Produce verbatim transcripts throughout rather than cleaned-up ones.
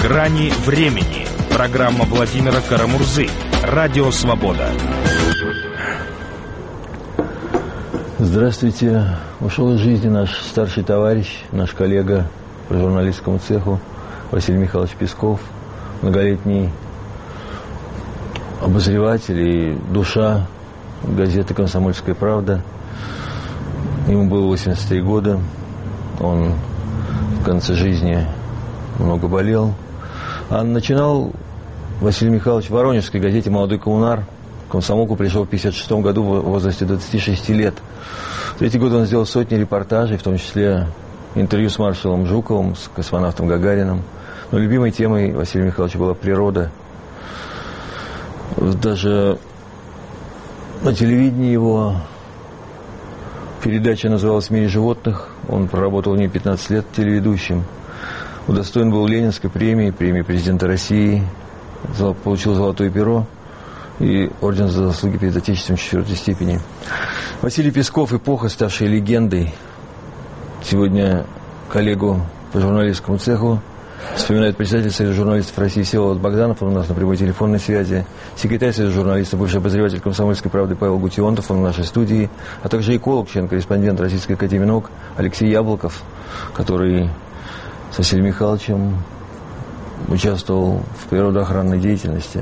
«Грани времени». Программа Владимира Карамурзы. Радио «Свобода». Здравствуйте. Ушел из жизни наш старший товарищ, наш коллега по журналистскому цеху Василий Михайлович Песков, многолетний обозреватель и душа газеты «Комсомольская правда». Ему было восемьдесят три года. Он в конце жизни много болел. А начинал Василий Михайлович в воронежской газете «Молодой коммунар». В комсомолку пришел в пятьдесят шестом году в возрасте двадцати шести лет. В третий год он сделал сотни репортажей, в том числе интервью с маршалом Жуковым, с космонавтом Гагариным. Но любимой темой Василия Михайловича была природа. Даже на телевидении его передача называлась «В мире животных». Он проработал в ней пятнадцать лет телеведущим. Удостоен был Ленинской премии, премии президента России. Получил золотое перо и орден за заслуги перед Отечеством четвертой степени. Василий Песков, эпоха, ставшая легендой. Сегодня коллегу по журналистскому цеху вспоминает председатель Союза журналистов России Всеволод Богданов, он у нас на прямой телефонной связи, секретарь Союза журналистов, бывший обозреватель «Комсомольской правды» Павел Гутионтов, он в нашей студии, а также эколог, член-корреспондент Российской академии наук Алексей Яблоков, который с Василием Михайловичем участвовал в природоохранной деятельности.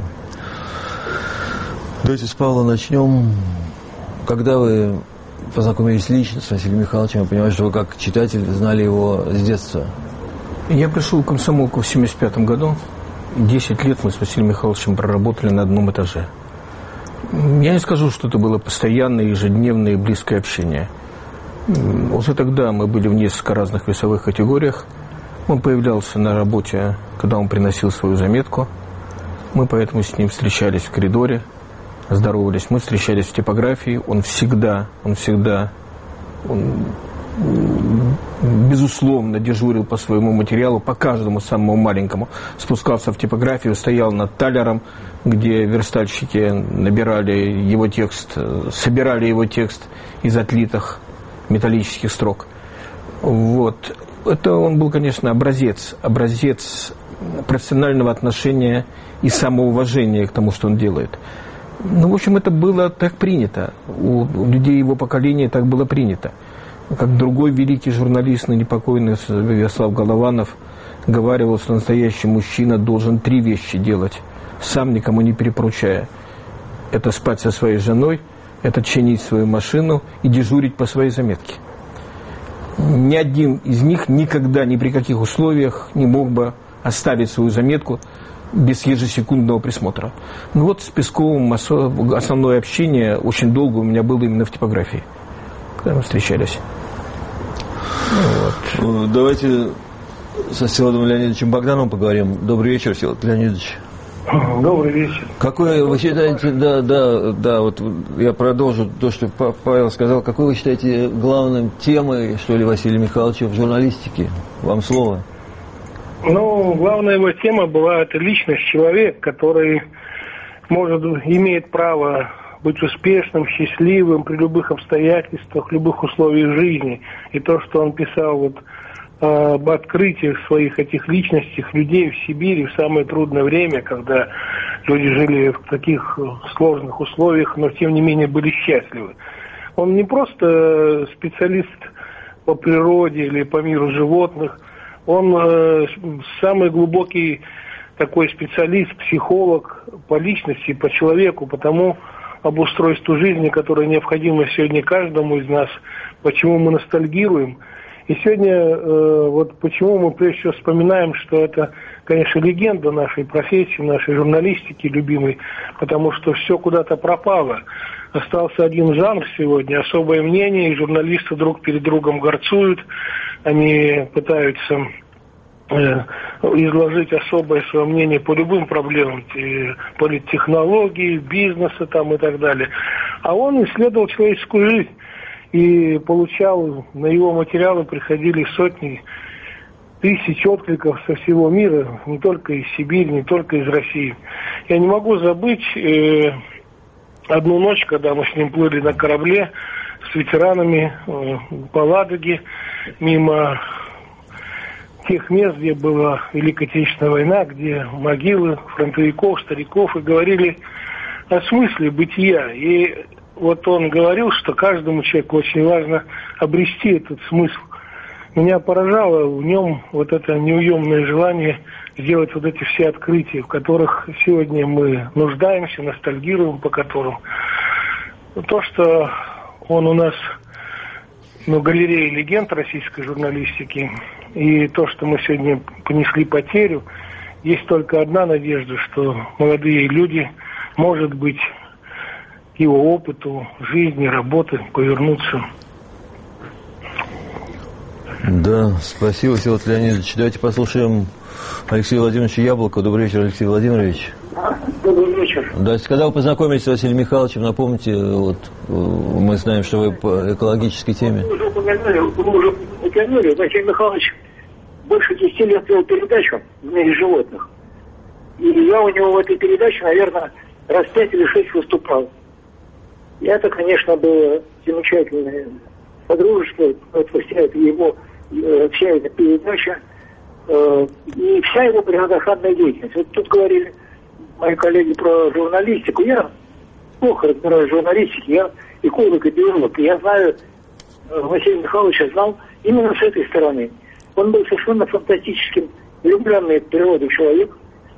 Давайте с Павла начнем. Когда вы познакомились лично с Василием Михайловичем, я понимаю, что вы как читатель знали его с детства. Я пришел в комсомолку в семьдесят пятом году. Десять лет мы с Василием Михайловичем проработали на одном этаже. Я не скажу, что это было постоянное, ежедневное и близкое общение. Уже тогда мы были в несколько разных весовых категориях. Он появлялся на работе, когда он приносил свою заметку. Мы поэтому с ним встречались в коридоре, здоровались. Мы встречались в типографии. Он всегда, он всегда, он, безусловно, дежурил по своему материалу, по каждому самому маленькому. Спускался в типографию, стоял над талером, где верстальщики набирали его текст, собирали его текст из отлитых металлических строк. Вот. Это он был, конечно, образец, образец профессионального отношения и самоуважения к тому, что он делает. Ну, в общем, это было так принято. У людей его поколения так было принято. Как другой великий журналист, ныне покойный Вячеслав Голованов, говаривал, что настоящий мужчина должен три вещи делать, сам никому не перепоручая. Это спать со своей женой, это чинить свою машину и дежурить по своей заметке. Ни один из них никогда, ни при каких условиях не мог бы оставить свою заметку без ежесекундного присмотра. Ну вот с Песковым основное общение очень долго у меня было именно в типографии, когда мы встречались. Вот. Давайте со Всеволодом Леонидовичем Богдановым поговорим. Добрый вечер, Всеволод Леонидович. Добрый вечер. Какой вы считаете, да, да, да, вот я продолжу то, что Павел сказал. Какой вы считаете главным темой, что ли, Василия Михайловича в журналистике? Вам слово. Ну, главная его тема была это личность человека, который может, имеет право быть успешным, счастливым при любых обстоятельствах, любых условиях жизни. И то, что он писал вот об открытиях своих этих личностей, людей в Сибири в самое трудное время, когда люди жили в таких сложных условиях, но тем не менее были счастливы. Он не просто специалист по природе или по миру животных, он э, самый глубокий такой специалист, психолог по личности, по человеку, по тому обустройству жизни, которое необходимо сегодня каждому из нас, почему мы ностальгируем. И сегодня, э, вот почему мы прежде всего вспоминаем, что это, конечно, легенда нашей профессии, нашей журналистики любимой, потому что все куда-то пропало. Остался один жанр сегодня, особое мнение, и журналисты друг перед другом горцуют, они пытаются э, изложить особое свое мнение по любым проблемам, политтехнологии, бизнеса там и так далее. А он исследовал человеческую жизнь. И получал, на его материалы приходили сотни тысяч откликов со всего мира, не только из Сибири, не только из России. Я не могу забыть э, одну ночь, когда мы с ним плыли на корабле с ветеранами э, по Ладоге, мимо тех мест, где была Великая Отечественная война, где могилы фронтовиков, стариков, и говорили о смысле бытия. И вот он говорил, что каждому человеку очень важно обрести этот смысл. Меня поражало в нем вот это неуемное желание сделать вот эти все открытия, в которых сегодня мы нуждаемся, ностальгируем по которым. То, что он у нас, ну, галерея легенд российской журналистики, и то, что мы сегодня понесли потерю, есть только одна надежда, что молодые люди, может быть, к его опыту жизни, работы повернутся. Да, спасибо, Всеволод Леонидович. Давайте послушаем Алексея Владимировича Яблоко. Добрый вечер, Алексей Владимирович. Добрый вечер. Да, когда вы познакомились с Василием Михайловичем, напомните, вот мы знаем, что вы по экологической теме. Вы уже упомянули, вы уже упомянули, Василий Михайлович больше десяти лет вел передачу в мире животных. И я у него в этой передаче, наверное, раз пять или шесть выступал. И это, конечно, было замечательное подружество, это вся эта его, вся эта передача, э, и вся его природоохранная деятельность. Вот тут говорили мои коллеги про журналистику. Я плохо разбираюсь в журналистике, я эколог и биолог. И я знаю, Василия Михайловича знал именно с этой стороны. Он был совершенно фантастическим, влюбленный в природу человек.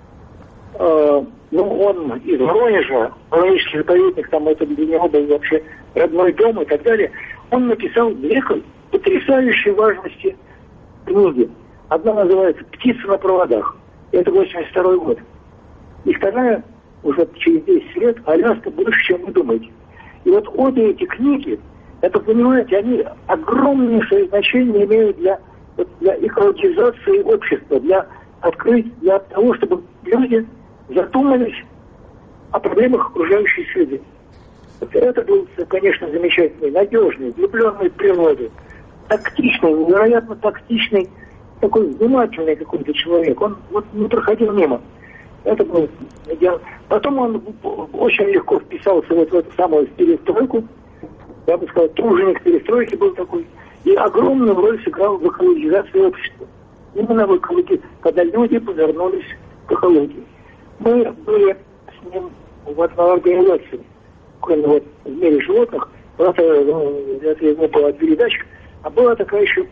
Э, ну, он из Воронежа, Воронежский заповедник, там это для него был вообще родной дом и так далее. Он написал две потрясающие важности книги. Одна называется «Птица на проводах». Это восемьдесят второй год. И вторая, уже через десять лет, «Аляска больше, чем вы думаете». И вот обе эти книги, это, понимаете, они огромнейшее значение имеют для, для экологизации общества, для открыть, для того, чтобы люди задумались о проблемах окружающей среды. Это был, конечно, замечательный, надежный, влюбленный в природу, тактичный, невероятно тактичный, такой внимательный какой-то человек. Он вот не проходил мимо. Это был идеал. Потом он очень легко вписался вот в эту самую перестройку. Я бы сказал, труженик перестройки был такой. И огромную роль сыграл в экологизации общества. Именно в экологии, когда люди повернулись к экологии. Мы были с ним в одной организации. Кроме вот в мире животных, это, это его была передача, а была такая еще,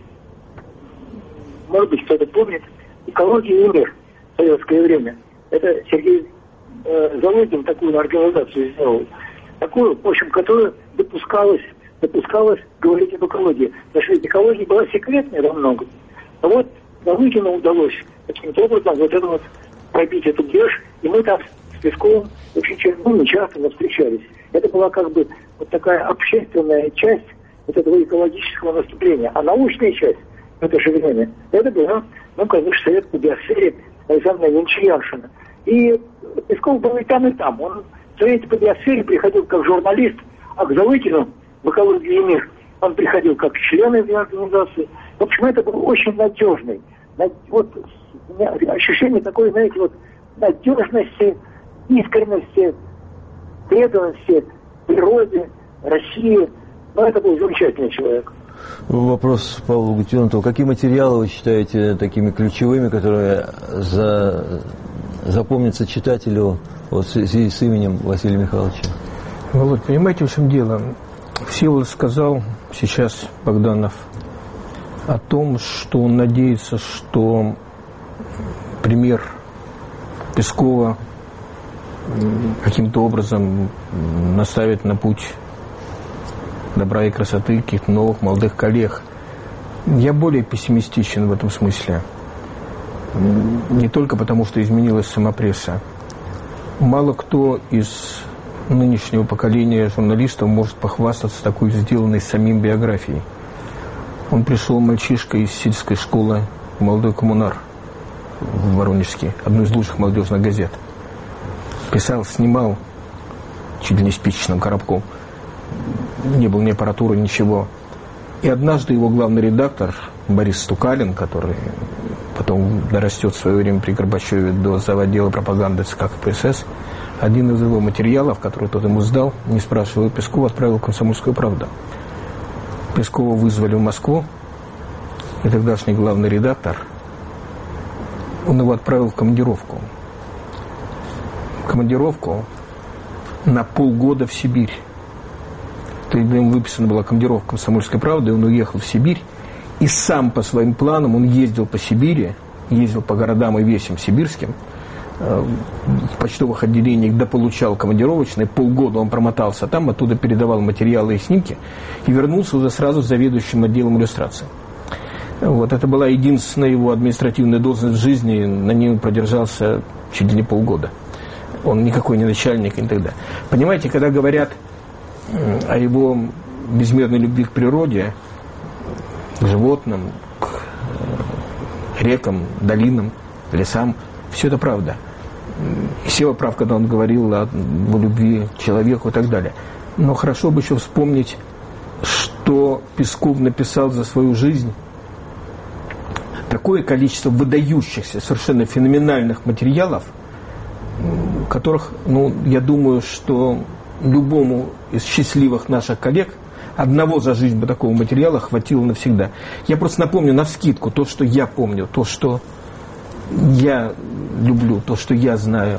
может быть, кто-то помнит, «Экология и мир» в советское время. Это Сергей э, Залогин такую организацию сделал. Такую, в общем, которая допускалась, допускалась говорить об экологии. Потому что экология была секретной во многом. А вот Залогину удалось каким-то образом вот это вот пробить эту брешь, и мы там с Песковым очень часто, ну, не часто, но встречались. Это была как бы вот такая общественная часть вот этого экологического наступления. А научная часть в это же время, это была, ну, конечно, совет по биосфере Александра Янчияншина. И Песков был и там, и там. Он в совете по биосфере приходил как журналист, а к Залыкину в «Экологии и мир» он приходил как член этой организации. В общем, это был очень надежный. Вот ощущение такой, знаете, вот надежности, искренности, преданности природе, России. Но это был замечательный человек. Вопрос Павлу Гутенкову. Какие материалы вы считаете такими ключевыми, которые за... запомнятся читателю вот, с, с именем Василия Михайловича? Володь, понимаете, в чем дело? Всеволод сказал сейчас, Богданов, о том, что он надеется, что пример Пескова каким-то образом наставит на путь добра и красоты каких-то новых молодых коллег. Я более пессимистичен в этом смысле. Не только потому, что изменилась сама пресса. Мало кто из нынешнего поколения журналистов может похвастаться такой сделанной самим биографией. Он пришел мальчишкой из сельской школы в «Молодой коммунар» в Воронежский, одну из лучших молодежных газет. Писал, снимал чуть ли не спичечным коробком. Не было ни аппаратуры, ничего. И однажды его главный редактор Борис Стукалин, который потом дорастет в свое время при Горбачеве до заводила пропаганды ЦК КПСС, один из его материалов, который тот ему сдал, не спрашивая Пескова, отправил в «Комсомольскую правду». Пескова вызвали в Москву, и тогдашний главный редактор он его отправил в командировку. В командировку на полгода в Сибирь. То есть ему выписана была командировка «Комсомольской правды», и он уехал в Сибирь. И сам по своим планам он ездил по Сибири, ездил по городам и весям сибирским, в почтовых отделениях дополучал командировочные, полгода он промотался там, оттуда передавал материалы и снимки, и вернулся уже сразу с заведующим отделом иллюстрации. Вот, это была единственная его административная должность в жизни, на ней он продержался чуть ли не полгода. Он никакой не начальник и так далее. Понимаете, когда говорят о его безмерной любви к природе, к животным, к рекам, долинам, лесам, все это правда. И Сева прав, когда он говорил о любви к человеку и так далее. Но хорошо бы еще вспомнить, что Песков написал за свою жизнь. Такое количество выдающихся, совершенно феноменальных материалов, которых, ну, я думаю, что любому из счастливых наших коллег одного за жизнь бы такого материала хватило навсегда. Я просто напомню навскидку то, что я помню, то, что я люблю, то, что я знаю.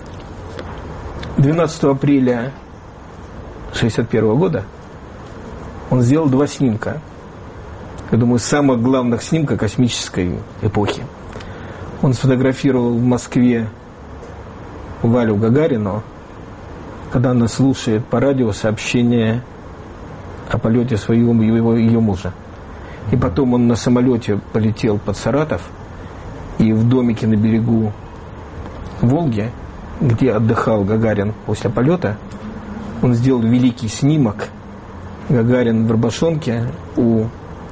двенадцатого апреля шестьдесят первого года он сделал два снимка. Я думаю, самых главных снимка космической эпохи. Он сфотографировал в Москве Валю Гагарину, когда она слушает по радио сообщение о полете своего его, ее мужа. И потом он на самолете полетел под Саратов, и в домике на берегу Волги, где отдыхал Гагарин после полета, он сделал великий снимок. Гагарин в рубашонке у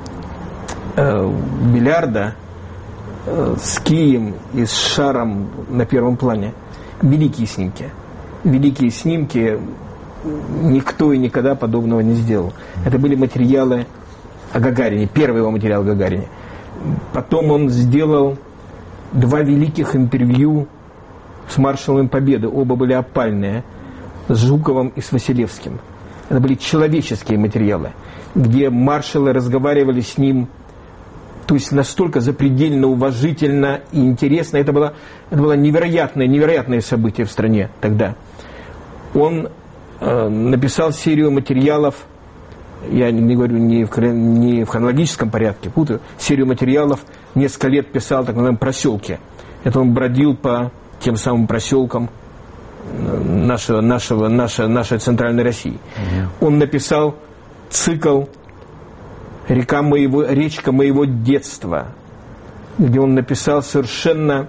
э, бильярда э, с кием и с шаром на первом плане. Великие снимки. Великие снимки. Никто и никогда подобного не сделал. Это были материалы о Гагарине, первый его материал о Гагарине. Потом он сделал два великих интервью с маршалом Победы. Оба были опальные, с Жуковым и с Василевским. Это были человеческие материалы, где маршалы разговаривали с ним, то есть настолько запредельно уважительно и интересно. Это было, это было невероятное, невероятное событие в стране тогда. Он э, написал серию материалов, я не говорю не в, не в хронологическом порядке, путаю, серию материалов, несколько лет писал, так называемом проселке. Это он бродил по тем самым проселкам нашего, нашего, нашей, нашей центральной России. Угу. Он написал цикл «Река моего, «Речка моего детства», где он написал совершенно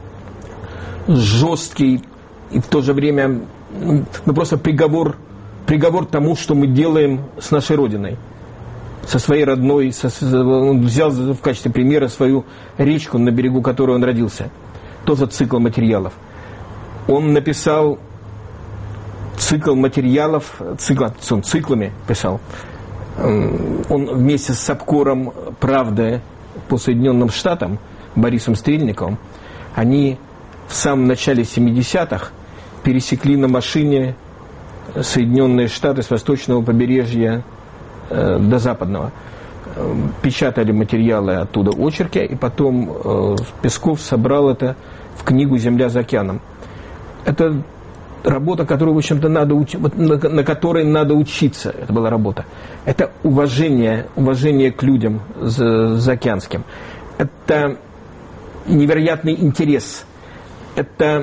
жесткий и в то же время ну, просто приговор, приговор тому, что мы делаем с нашей Родиной, со своей родной. Со, он взял в качестве примера свою речку, на берегу которой он родился. Тоже цикл материалов. Он написал цикл материалов, цикл, он циклами писал. Он вместе с обкором «Правды» по Соединенным Штатам Борисом Стрельниковым, они в самом начале семидесятых пересекли на машине Соединенные Штаты с восточного побережья э, до западного. Печатали материалы оттуда, очерки, и потом э, Песков собрал это в книгу «Земля за океаном». Это работа, которую, в общем-то, надо уч... на, на которой надо учиться. Это была работа. Это уважение, уважение к людям за... заокеанским. Это невероятный интерес. Это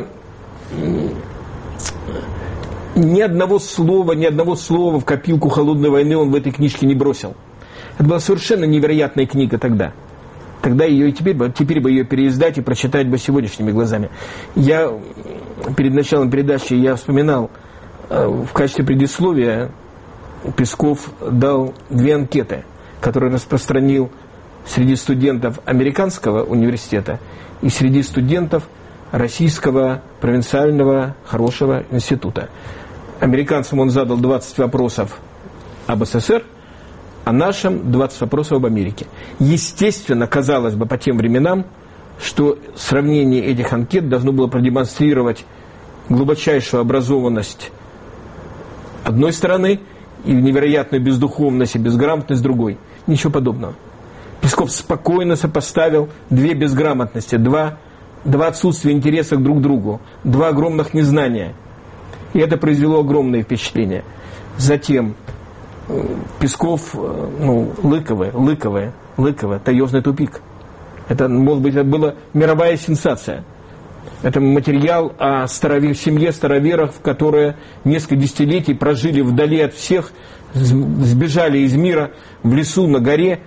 ни одного слова, ни одного слова в копилку холодной войны он в этой книжке не бросил. Это была совершенно невероятная книга тогда. Тогда ее и теперь, теперь бы ее переиздать и прочитать бы сегодняшними глазами. Я перед началом передачи я вспоминал, в качестве предисловия Песков дал две анкеты, которые распространил среди студентов американского университета и среди студентов российского провинциального хорошего института. Американцам он задал двадцать вопросов об СССР, а нашим двадцать вопросов об Америке. Естественно, казалось бы, по тем временам, что сравнение этих анкет должно было продемонстрировать глубочайшую образованность одной стороны и невероятную бездуховность и безграмотность другой. Ничего подобного. Песков спокойно сопоставил две безграмотности, два два отсутствия интереса друг к другу, два огромных незнания. И это произвело огромное впечатление. Затем Песков, ну, Лыковы, Лыковы, Лыковы, таежный тупик. Это, может быть, это была мировая сенсация. Это материал о старовер, семье староверов, которые несколько десятилетий прожили вдали от всех, сбежали из мира в лесу, на горе,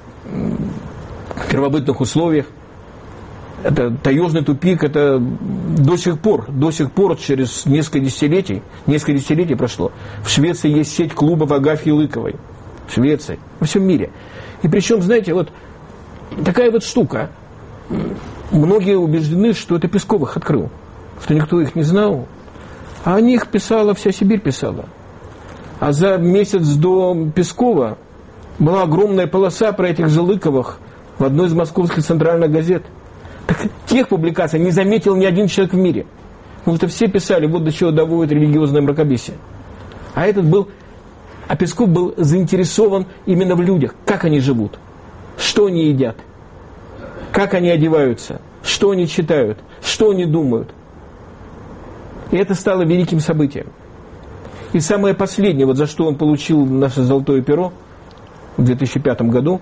в первобытных условиях. Это таежный тупик, это до сих пор, до сих пор, через несколько десятилетий, несколько десятилетий прошло, в Швеции есть сеть клубов Агафьи Лыковой. В Швеции, во всем мире. И причем, знаете, вот такая вот штука. Многие убеждены, что это Песков их открыл, что никто их не знал. А о них писала, вся Сибирь писала. А за месяц до Пескова была огромная полоса про этих же Лыковых в одной из московских центральных газет. Так тех публикаций не заметил ни один человек в мире. Потому что все писали, вот до чего доводит религиозное мракобесие. А этот был, а Песков был заинтересован именно в людях, как они живут, что они едят, как они одеваются, что они читают, что они думают. И это стало великим событием. И самое последнее, вот за что он получил наше золотое перо в две тысячи пятом году,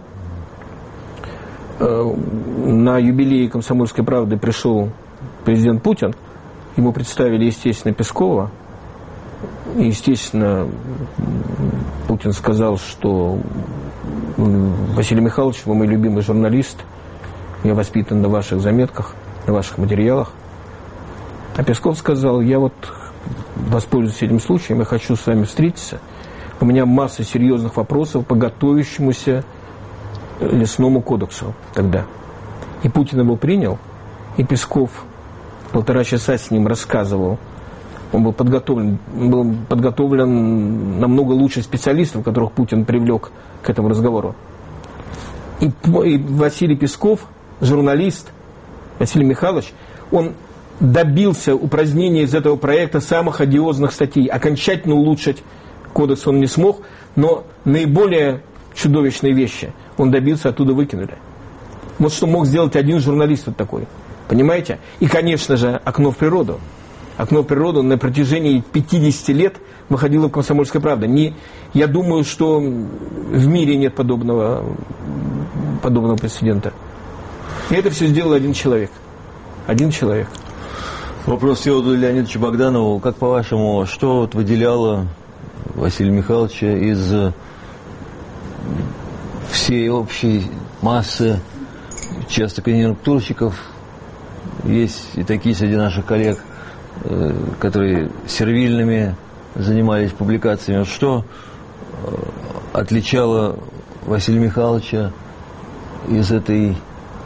э, на юбилей «Комсомольской правды» пришел президент Путин, ему представили, естественно, Пескова, и, естественно, Путин сказал, что Василий Михайлович, вы мой любимый журналист, я воспитан на ваших заметках, на ваших материалах. А Песков сказал, я вот воспользуюсь этим случаем, я хочу с вами встретиться. У меня масса серьезных вопросов по готовящемуся лесному кодексу тогда. И Путин его принял, и Песков полтора часа с ним рассказывал. Он был подготовлен, был подготовлен намного лучше специалистов, которых Путин привлек к этому разговору. И, и Василий Песков, журналист, Василий Михайлович, он добился упразднения из этого проекта самых одиозных статей. Окончательно улучшить кодекс он не смог, но наиболее чудовищные вещи он добился, оттуда выкинули. Вот что мог сделать один журналист вот такой. Понимаете? И, конечно же, «Окно в природу». «Окно в природу» на протяжении пятидесяти лет выходило в «Комсомольской правде». Не, я думаю, что в мире нет подобного, подобного прецедента. И это все сделал один человек. Один человек. Вопрос Всеволоду Леонидовичу Богданову. Как по-вашему, что вот выделяло Василия Михайловича из всей общей массы часто конъюнктурщиков? Есть и такие среди наших коллег, которые сервильными занимались публикациями. Вот что отличало Василия Михайловича из этой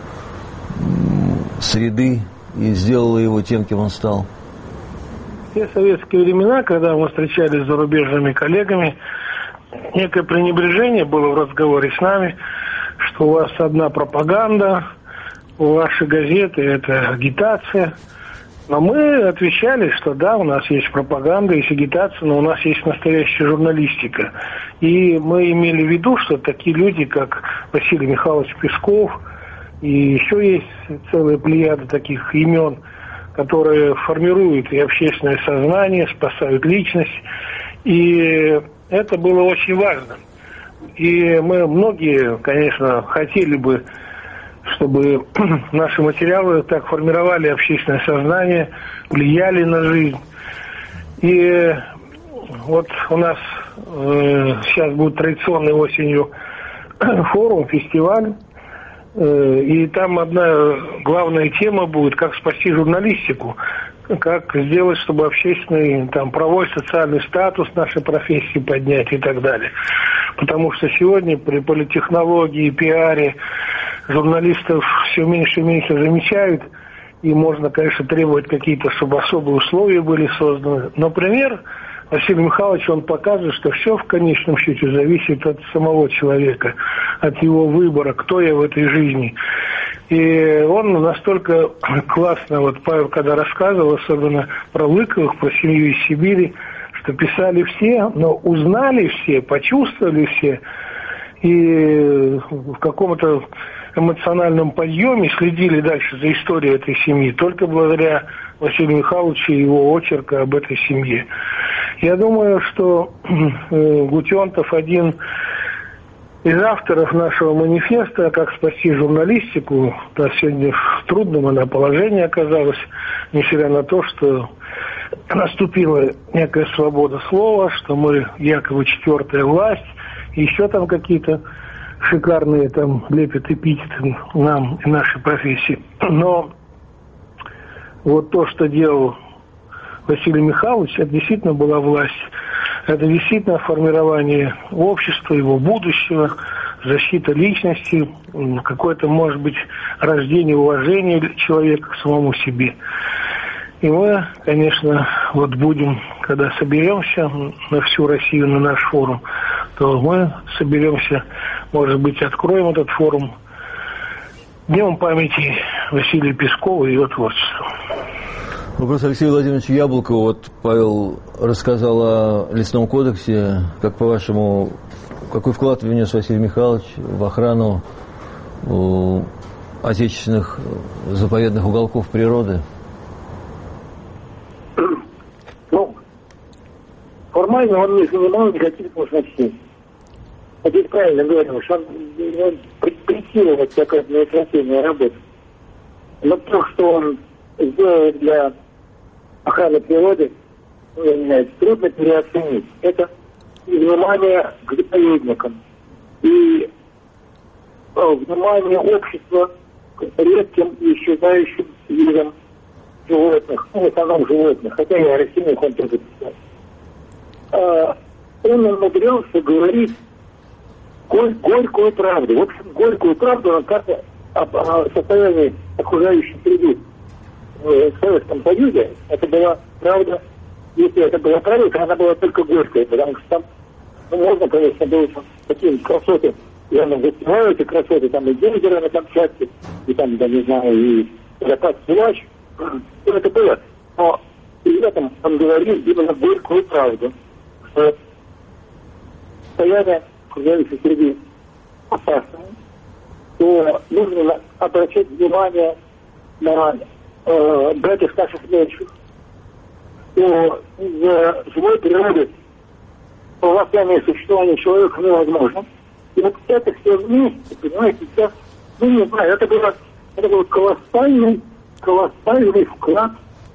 среды и сделало его тем, кем он стал? В те советские времена, когда мы встречались с зарубежными коллегами, некое пренебрежение было в разговоре с нами, что у вас одна пропаганда, ваши газеты – это агитация. Но мы отвечали, что да, у нас есть пропаганда, есть агитация, но у нас есть настоящая журналистика. И мы имели в виду, что такие люди, как Василий Михайлович Песков, и еще есть целая плеяда таких имен, которые формируют и общественное сознание, спасают личность. И это было очень важно. И мы многие, конечно, хотели бы, чтобы наши материалы так формировали общественное сознание, влияли на жизнь. И вот у нас э, сейчас будет традиционной осенью форум, фестиваль. И там одна главная тема будет, как спасти журналистику, как сделать, чтобы общественный, там, правовой, социальный статус нашей профессии поднять и так далее. Потому что сегодня при политтехнологии, пиаре журналистов все меньше и меньше замечают, и можно, конечно, требовать какие-то, чтобы особые условия были созданы. Например, Василий Михайлович, он показывает, что все в конечном счете зависит от самого человека, от его выбора, кто я в этой жизни. И он настолько классно, вот Павел когда рассказывал, особенно про Лыковых, про семью из Сибири, что писали все, но узнали все, почувствовали все, и в каком-то эмоциональном подъеме, следили дальше за историей этой семьи только благодаря Василию Михайловичу и его очерка об этой семье. Я думаю, что э, Гутентов один из авторов нашего манифеста «Как спасти журналистику». Да, сегодня в трудном она положении оказалась, несмотря на то, что наступила некая свобода слова, что мы якобы четвертая власть, и еще там какие-то шикарные там лепят эпитеты нам и нашей профессии. Но вот то, что делал Василий Михайлович, это действительно была власть. Это действительно формирование общества, его будущего, защита личности, какое-то, может быть, рождение уважения человека к самому себе. И мы, конечно, вот будем, когда соберемся на всю Россию, на наш форум, то мы соберемся, может быть, откроем этот форум Днем памяти Василия Пескова и его творчества. Вопрос Алексею Владимировичу Яблокову. Вот Павел рассказал о Лесном кодексе. Как, по-вашему, какой вклад внес Василий Михайлович в охрану э, отечественных заповедных уголков природы? Ну, формально он не занимал никаких должностей. А здесь правильно говорил, что он, он предпринимал такая административная работа. Но то, что он сделал для охраны природы, ну, трудно переоценить. Это внимание к заповедникам и о, внимание общества к редким и исчезающим видам животных, ну, в основном животных, хотя и о растениях он тоже писал. А, он умудрялся говорить горь, горькую правду. В общем, горькую правду он как-то о, о состоянии окружающей среды в Советском Союзе. Это была правда, если это была правда, то она была только горькая, потому что там, ну, можно, конечно, было там такие красоты, я ну, воспеваю эти красоты, там и Гейзера на Камчатке, и там, да, не знаю, и Лопат Силач, все это было. Но при этом он говорил именно горькую правду, что постоянно окружающей среды опасно, то нужно обращать внимание на э, братьев наших меньших, что из живой природы полноценное существование человека невозможно. И вот это все вместе, понимаете, сейчас, ну не знаю, это было, это был колоссальный, колоссальный вклад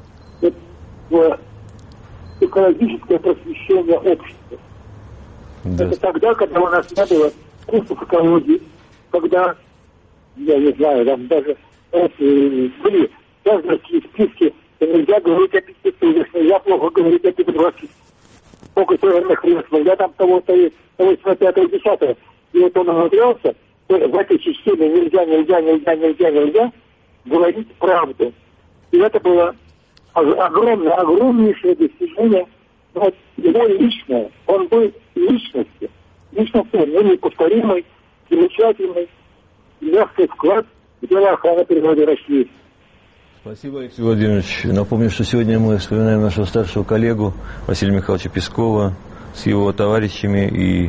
в экологическое просвещение общества. Да. Это тогда, когда у нас не было курсов экологии, когда, я не знаю, там даже эти, были разные списки, нельзя говорить о пестицидах, нельзя плохо говорить о петрографии, сколько северных лесов, нельзя там того-то, того-то, пятого, десятого. И вот он умудрялся в этой системе нельзя, нельзя, нельзя, нельзя, нельзя говорить правду. И это было огромное, огромнейшее достижение. Вот его личное, он был личностью, личностью, ну, неповторимый, замечательный, легкий вклад в дело охраны природы России. Спасибо, Алексей Владимирович. Напомню, что сегодня мы вспоминаем нашего старшего коллегу Василия Михайловича Пескова с его товарищами и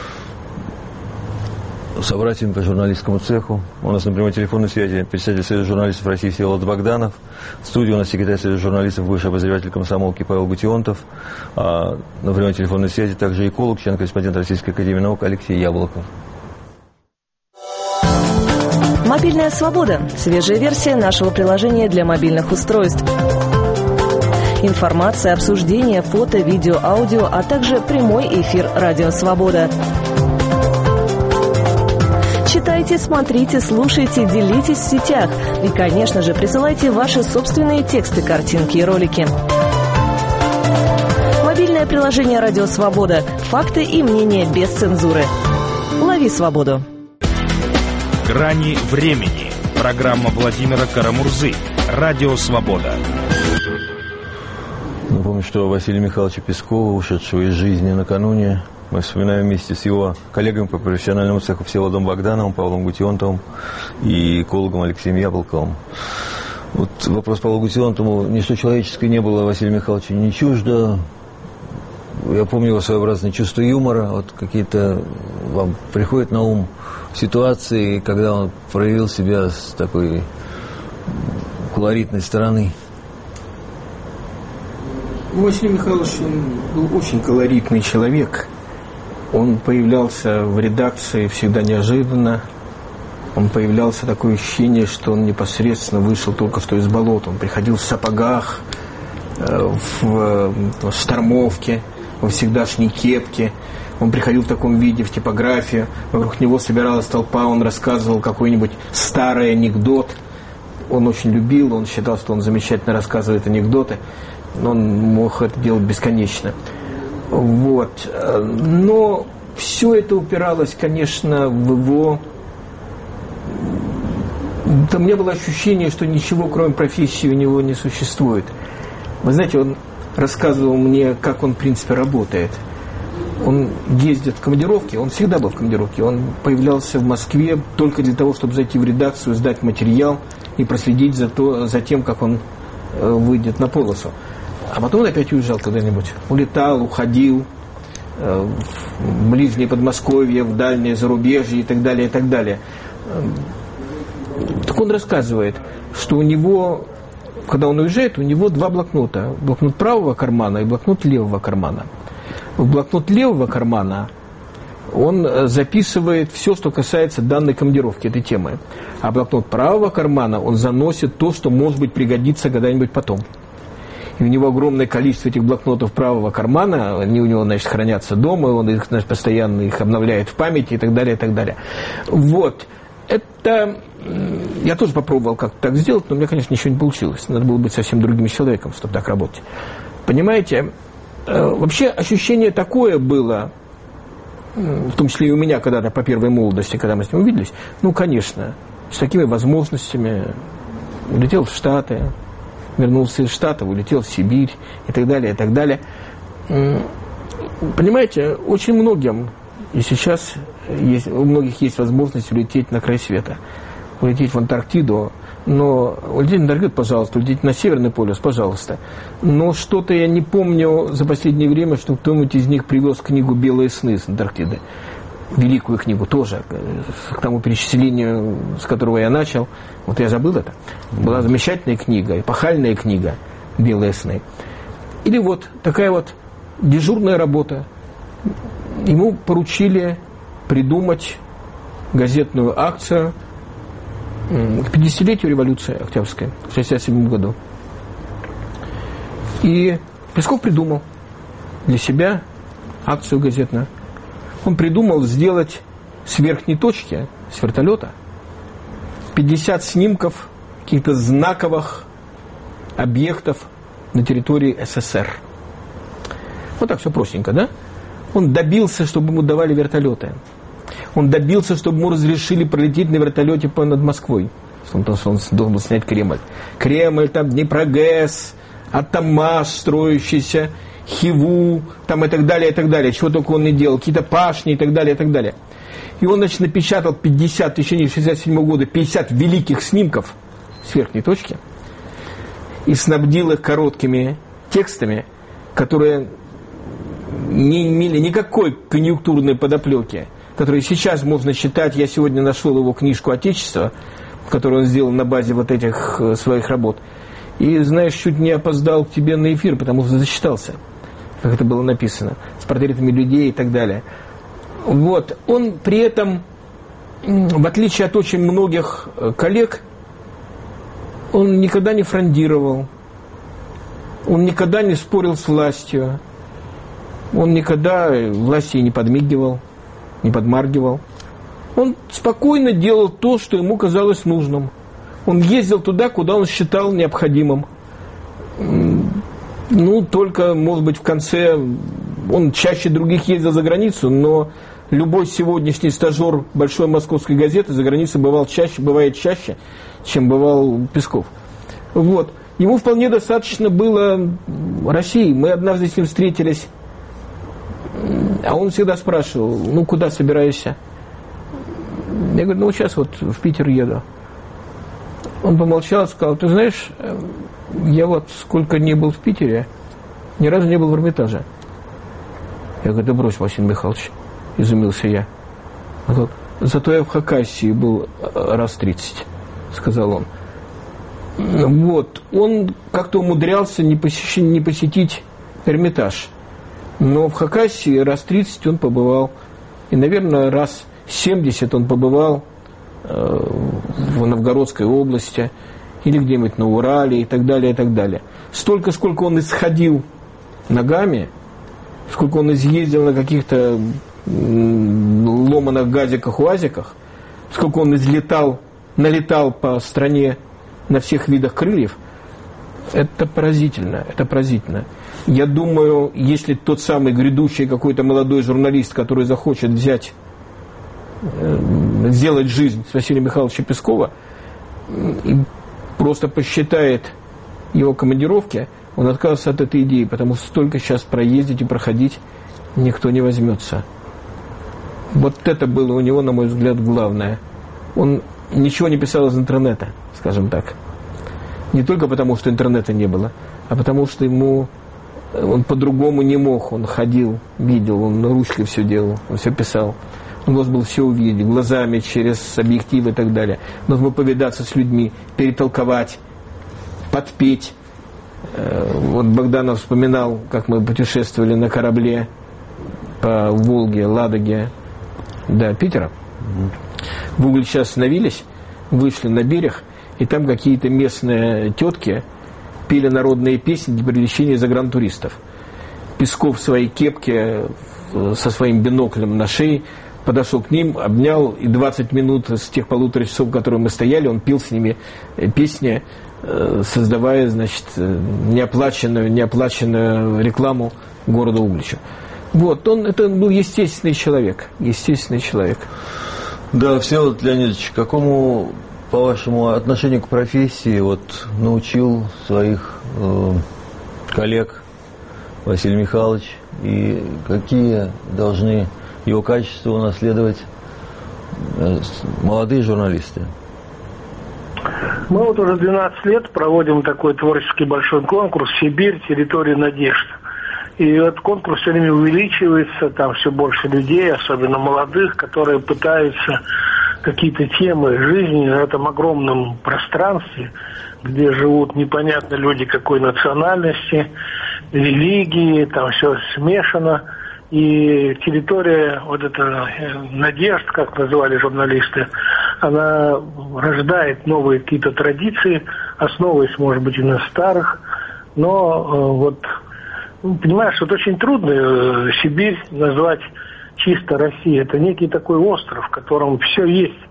собратьями по журналистскому цеху. У нас на прямой телефонной связи председатель Союза журналистов России Всеволод Богданов. В студии у нас секретарь Союза журналистов, бывший обозреватель комсомолки Павел Гутентов. А на прямой телефонной связи также эколог, член-корреспондент Российской академии наук Алексей Яблоков. Мобильная свобода. Свежая версия нашего приложения для мобильных устройств. Информация, обсуждение, фото, видео, аудио, а также прямой эфир «Радио Свобода». Читайте, смотрите, слушайте, делитесь в сетях. И, конечно же, присылайте ваши собственные тексты, картинки и ролики. Мобильное приложение «Радио Свобода». Факты и мнения без цензуры. Лови свободу. «Грани времени». Программа Владимира Карамурзы. «Радио Свобода». Напомню, что Василия Михайловича Пескова, ушедшего из жизни накануне, мы вспоминаем вместе с его коллегами по профессиональному цеху Всеволодом Богдановым, Павлом Гутентовым и экологом Алексеем Яблоковым. Вот вопрос Павлу Гутентову. Ничто человеческое не было Василию Михайловичу не чуждо. Я помню его своеобразное чувство юмора. Вот какие-то вам приходят на ум ситуации, когда он проявил себя с такой колоритной стороны? Василий Михайлович был очень колоритный человек. Он появлялся в редакции всегда неожиданно. Он появлялся, такое ощущение, что он непосредственно вышел только что из болота. Он приходил в сапогах, в, в штормовке, во всегдашней кепке. Он приходил в таком виде в типографию. Вокруг него собиралась толпа, он рассказывал какой-нибудь старый анекдот. Он очень любил, он считал, что он замечательно рассказывает анекдоты. Но он мог это делать бесконечно. Вот. Но все это упиралось, конечно, в его... У меня было ощущение, что ничего, кроме профессии, у него не существует. Вы знаете, он рассказывал мне, как он, в принципе, работает. Он ездит в командировки, он всегда был в командировке. Он появлялся в Москве только для того, чтобы зайти в редакцию, сдать материал и проследить за, то, за тем, как он выйдет на полосу. А потом он опять уезжал куда-нибудь. Улетал, уходил в ближнее Подмосковье, в дальнее зарубежье и так далее, и так далее. Так он рассказывает, что у него, когда он уезжает, у него два блокнота. Блокнот правого кармана и блокнот левого кармана. В блокнот левого кармана он записывает все, что касается данной командировки, этой темы. А блокнот правого кармана он заносит то, что, может быть, пригодится когда-нибудь потом. И у него огромное количество этих блокнотов правого кармана, они у него, значит, хранятся дома, он их, значит, постоянно их обновляет в памяти и так далее, и так далее. Вот. Это... Я тоже попробовал как-то так сделать, но у меня, конечно, ничего не получилось. Надо было быть совсем другим человеком, чтобы так работать. Понимаете? Вообще ощущение такое было, в том числе и у меня когда-то по первой молодости, когда мы с ним увиделись. Ну, конечно, с такими возможностями улетел в Штаты, вернулся из Штатов, улетел в Сибирь и так далее, и так далее. Понимаете, очень многим, и сейчас есть, у многих есть возможность улететь на край света, улететь в Антарктиду, но улететь на Антарктиду, пожалуйста, улететь на Северный полюс, пожалуйста. Но что-то я не помню за последнее время, что кто-нибудь из них привез книгу «Белые сны» с Антарктиды. Великую книгу тоже, к тому перечислению, с которого я начал. Вот я забыл это. Была замечательная книга, эпохальная книга «Белые сны». Или вот такая вот дежурная работа. Ему поручили придумать газетную акцию к пятидесятилетию революции Октябрьской в шестьдесят седьмом году. И Песков придумал для себя акцию газетную. Он придумал сделать с верхней точки, с вертолета, пятьдесят снимков каких-то знаковых объектов на территории СССР. Вот так все простенько, да? Он добился, чтобы ему давали вертолеты. Он добился, чтобы ему разрешили пролететь на вертолете над Москвой. Потому что он должен был снять Кремль. Кремль, там Днепрогэс, Атамаш строящийся, Хиву, там и так далее, и так далее. Чего только он не делал. Какие-то пашни и так далее, и так далее. И он, значит, напечатал пятьдесят, в течение шестьдесят седьмого года, пятьдесят великих снимков с верхней точки и снабдил их короткими текстами, которые не имели никакой конъюнктурной подоплеки, которые сейчас можно читать. Я сегодня нашел его книжку «Отечество», которую он сделал на базе вот этих своих работ. И, знаешь, чуть не опоздал к тебе на эфир, потому что зачитался, как это было написано, с портретами людей и так далее. Вот. Он при этом, в отличие от очень многих коллег, он никогда не фрондировал, он никогда не спорил с властью, он никогда власти не подмигивал, не подмаргивал. Он спокойно делал то, что ему казалось нужным. Он ездил туда, куда он считал необходимым. Ну, только, может быть, в конце... Он чаще других ездил за границу, но любой сегодняшний стажер большой московской газеты за границей бывал чаще, бывает чаще, чем бывал Песков. Вот. Ему вполне достаточно было России. Мы однажды с ним встретились, а он всегда спрашивал: ну, куда собираешься? Я говорю: ну, сейчас вот в Питер еду. Он помолчал и сказал: ты знаешь, я вот сколько не был в Питере, ни разу не был в Эрмитаже. Я говорю: да брось, Василий Михайлович, изумился я. Он говорит: Зато я в Хакассии был раз тридцать, сказал он. Вот. Он как-то умудрялся не посещать, не посетить Эрмитаж. Но в Хакассии раз тридцать он побывал. И, наверное, раз семьдесят он побывал э, в Новгородской области или где-нибудь на Урале и так далее, и так далее. Столько, сколько он исходил ногами, сколько он изъездил на каких-то ломаных газиках-уазиках, сколько он излетал, налетал по стране на всех видах крыльев, это поразительно, это поразительно. Я думаю, если тот самый грядущий какой-то молодой журналист, который захочет взять, сделать жизнь с Василия Михайловича Пескова, и просто посчитает его командировки, он откажется от этой идеи, потому что столько сейчас проездить и проходить никто не возьмется. Вот это было у него, на мой взгляд, главное. Он ничего не писал из интернета, скажем так. Не только потому, что интернета не было, а потому что ему он по-другому не мог. Он ходил, видел, он на ручке все делал, он все писал. Он должен был все увидеть, глазами, через объектив и так далее. Он должен был повидаться с людьми, перетолковать, подпеть. Вот Богданов вспоминал, как мы путешествовали на корабле по Волге, Ладоге до Питера. В Угличе остановились, вышли на берег, и там какие-то местные тетки пели народные песни для привлечения загрантуристов. Песков в своей кепке со своим биноклем на шее подошел к ним, обнял, и двадцать минут с тех полутора часов, которые мы стояли, он пел с ними песни, создавая, значит, неоплаченную, неоплаченную рекламу города Углича. Вот, он, это был естественный человек, естественный человек. Да, Всеволод Леонидович, какому, по вашему отношению к профессии, вот, научил своих э, коллег Василий Михайлович, и какие должны его качества унаследовать э, молодые журналисты? Мы вот уже двенадцать лет проводим такой творческий большой конкурс «Сибирь. Территория надежд». И этот конкурс все время увеличивается, там все больше людей, особенно молодых, которые пытаются какие-то темы жизни на этом огромном пространстве, где живут непонятно люди какой национальности, религии, там все смешано. И территория вот эта надежд, как называли журналисты, она рождает новые какие-то традиции, основываясь, может быть, и на старых. Но вот, понимаешь, вот очень трудно Сибирь назвать чисто Россией. Это некий такой остров, в котором все есть.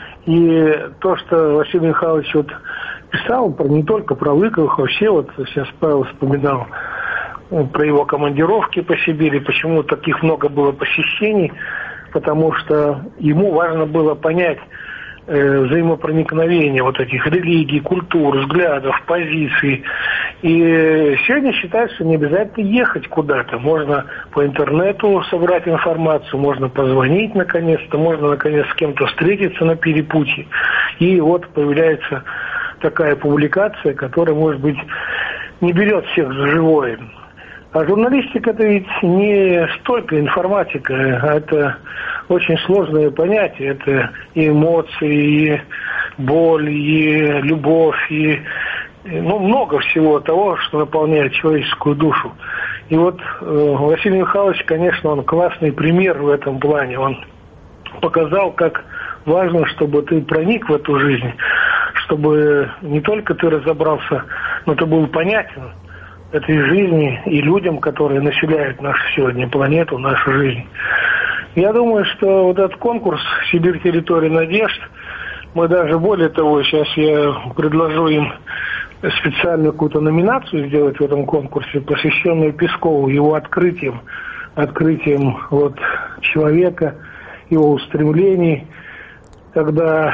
И то, что Василий Михайлович вот писал про, не только про Лыковых, вообще вот сейчас Павел вспоминал про его командировки по Сибири, почему таких много было посещений, потому что ему важно было понять э, взаимопроникновение вот этих религий, культур, взглядов, позиций. И сегодня считается, что не обязательно ехать куда-то. Можно по интернету собрать информацию, можно позвонить наконец-то, можно наконец с кем-то встретиться на перепутье. И вот появляется такая публикация, которая, может быть, не берет всех за живое. А журналистика — это ведь не столько информатика, а это очень сложное понятие. Это и эмоции, и боль, и любовь, и ну, много всего того, что наполняет человеческую душу. И вот э, Василий Михайлович, конечно, он классный пример в этом плане. Он показал, как важно, чтобы ты проник в эту жизнь, чтобы не только ты разобрался, но ты был понятен этой жизни и людям, которые населяют нашу сегодня планету, нашу жизнь. Я думаю, что вот этот конкурс «Сибирь. Территория надежд», мы даже более того, сейчас я предложу им специальную какую-то номинацию сделать в этом конкурсе, посвященную Пескову, его открытием, открытием вот человека, его устремлений, когда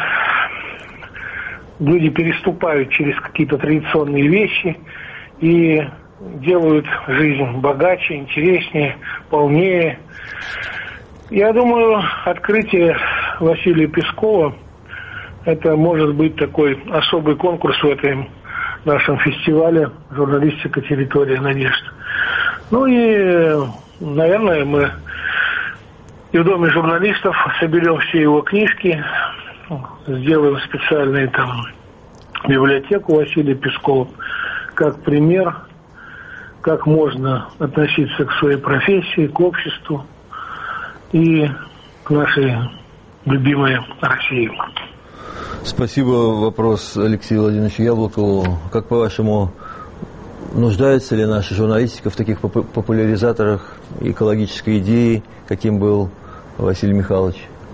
люди переступают через какие-то традиционные вещи и делают жизнь богаче, интереснее, полнее. Я думаю, открытие Василия Пескова — это может быть такой особый конкурс в этом нашем фестивале «Журналистика. Территория надежд». Ну и, наверное, мы И в Доме журналистов соберем все его книжки, сделаем специальную там библиотеку Василия Пескова, как пример, как можно относиться к своей профессии, к обществу и к нашей любимой России. Спасибо. Вопрос Алексею Владимировичу Яблокову. Как по-вашему, нуждается ли наша журналистика в таких популяризаторах экологической идеи, каким был Василий Михайлович?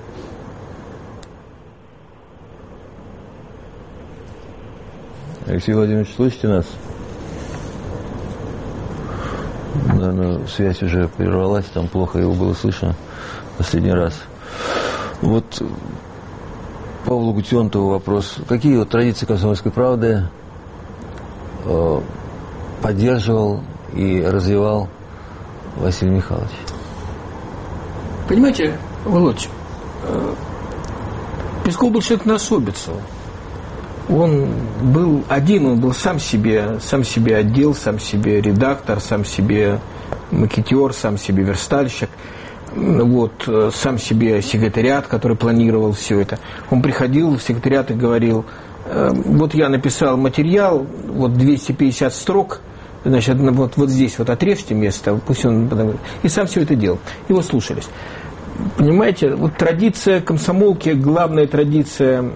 Алексей Владимирович, слышите нас? Наверное, связь уже прервалась, там плохо его было слышно в последний раз. Вот Павлу Гутентову вопрос. Какие вот традиции «Комсомольской правды» э, поддерживал и развивал Василий Михайлович? Понимаете, Володь, э, Песков был человек на особицу. Он был один, он был сам себе, сам себе отдел, сам себе редактор, сам себе макетер, сам себе верстальщик. Вот, сам себе секретариат, который планировал все это. Он приходил в секретариат и говорил: вот я написал материал, вот двести пятьдесят строк, значит, вот, вот здесь вот отрежьте место, пусть он... И сам все это делал. Его слушались. Понимаете, вот традиция комсомолки, главная традиция,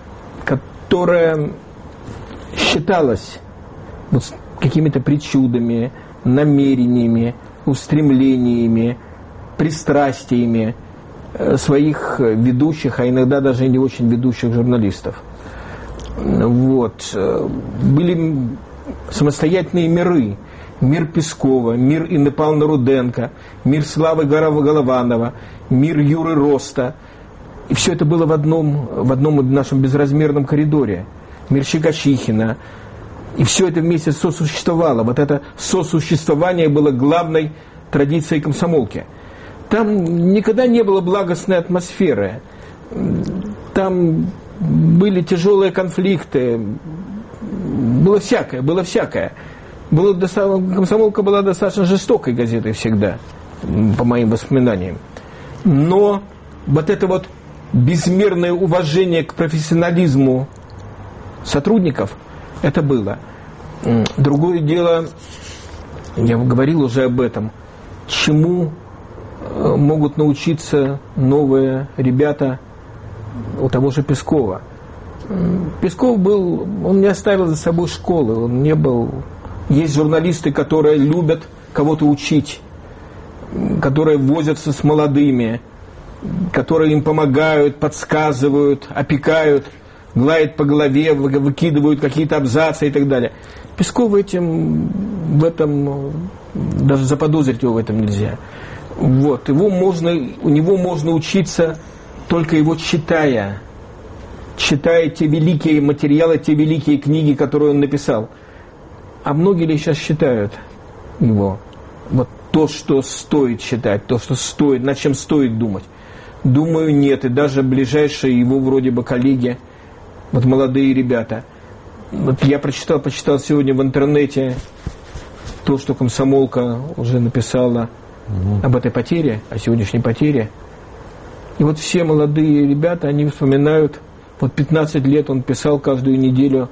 которая считалась вот какими-то причудами, намерениями, устремлениями, пристрастиями своих ведущих, а иногда даже и не очень ведущих журналистов. Вот. Были самостоятельные миры. Мир Пескова, мир Инны Павловны Руденко, мир Славы Голованова, мир Юры Роста. И все это было в одном, в одном нашем безразмерном коридоре. Мир Щекочихина. И все это вместе сосуществовало. Вот это сосуществование было главной традицией комсомолки. Там никогда не было благостной атмосферы. Там были тяжелые конфликты. Было всякое, было всякое. Было достаточно, комсомолка была достаточно жестокой газетой всегда, по моим воспоминаниям. Но вот это вот безмерное уважение к профессионализму сотрудников, это было. Другое дело, я говорил уже об этом, чему могут научиться новые ребята у того же Пескова. Песков был, он не оставил за собой школы, он не был... Есть журналисты, которые любят кого-то учить, которые возятся с молодыми, которые им помогают, подсказывают, опекают, гладят по голове, выкидывают какие-то абзацы и так далее. Песков этим, в этом, даже заподозрить его в этом нельзя. Вот, его можно, у него можно учиться только его читая, читая те великие материалы, те великие книги, которые он написал. А многие ли сейчас читают его? Вот то, что стоит читать, то, что стоит, над чем стоит думать. Думаю, нет. И даже ближайшие его вроде бы коллеги, вот молодые ребята. Вот я прочитал, почитал сегодня в интернете то, что комсомолка уже написала угу. об этой потере, о сегодняшней потере. И вот все молодые ребята, они вспоминают, вот пятнадцать лет он писал каждую неделю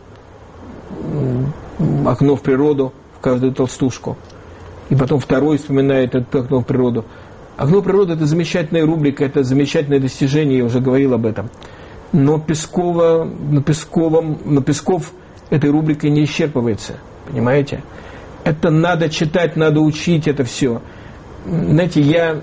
«Окно в природу», в каждую толстушку. И потом второй вспоминает это «Окно в природу». «Окно в природу» – это замечательная рубрика, это замечательное достижение, я уже говорил об этом. Но Пескова, на, Песковом, на Песков этой рубрикой не исчерпывается, понимаете? Это надо читать, надо учить это все. Знаете, я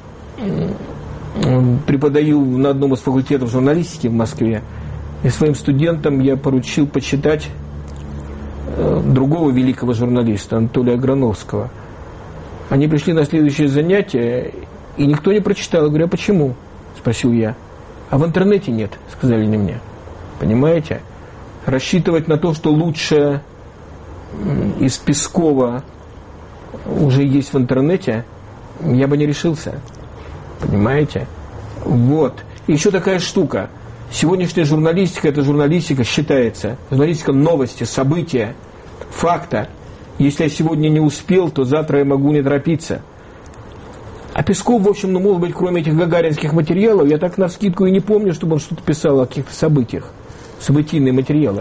преподаю на одном из факультетов журналистики в Москве, и своим студентам я поручил почитать другого великого журналиста, Анатолия Аграновского. Они пришли на следующее занятие, и никто не прочитал. Я говорю: а почему? Спросил я. А в интернете нет, сказали они мне. Понимаете? Рассчитывать на то, что лучшее из Пескова уже есть в интернете, я бы не решился. Понимаете? Вот. И еще такая штука. Сегодняшняя журналистика, это журналистика считается. Журналистика новости, события, факта. Если я сегодня не успел, то завтра я могу не торопиться. А Песков, в общем, ну, может быть, кроме этих гагаринских материалов, я так навскидку и не помню, чтобы он что-то писал о каких-то событиях, событийные материалы.